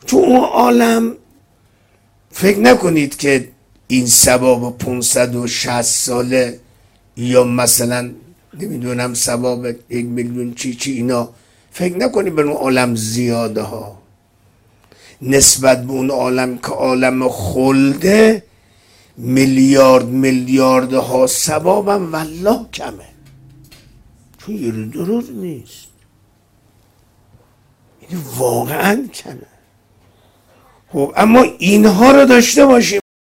تو اون عالم فکر نکنید که این ثواب 560 ساله یا مثلا نمیدونم ثواب 1,000,000 چی اینا، فکر نکنید به اون عالم زیاده ها. نسبت به اون عالم که عالم خلده میلیاردها ثوابم والله کمه، چون یه رو دو روز نیست، یعنی واقعا کمه. خب اما اینها رو داشته باشیم.